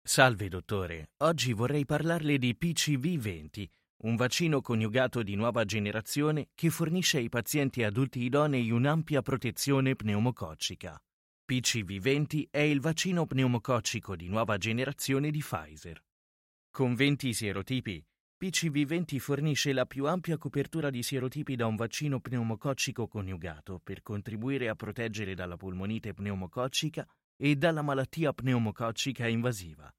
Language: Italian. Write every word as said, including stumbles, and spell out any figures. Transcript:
Salve dottore, oggi vorrei parlarle di P C V venti, un vaccino coniugato di nuova generazione che fornisce ai pazienti adulti idonei un'ampia protezione pneumococcica. P C V venti è il vaccino pneumococcico di nuova generazione di Pfizer. Con venti sierotipi, P C V venti fornisce la più ampia copertura di sierotipi da un vaccino pneumococcico coniugato per contribuire a proteggere dalla polmonite pneumococcica e dalla malattia pneumococcica invasiva.